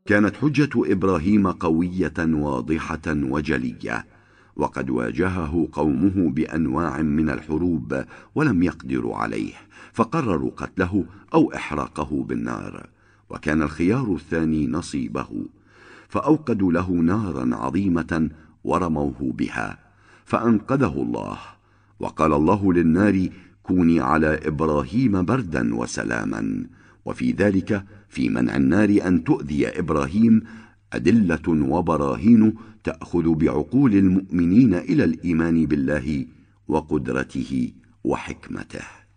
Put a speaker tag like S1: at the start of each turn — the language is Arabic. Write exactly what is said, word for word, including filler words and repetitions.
S1: كانت حجة إبراهيم قوية واضحة وجلية، وقد واجهه قومه بأنواع من الحروب ولم يقدروا عليه، فقرروا قتله أو إحراقه بالنار، وكان الخيار الثاني نصيبه، فأوقدوا له نارا عظيمة ورموه بها، فأنقذه الله، وقال الله للنار: كوني على إبراهيم بردا وسلاما. وفي ذلك في منع النار أن تؤذي إبراهيم أدلة وبراهين تأخذ بعقول المؤمنين إلى الإيمان بالله وقدرته وحكمته.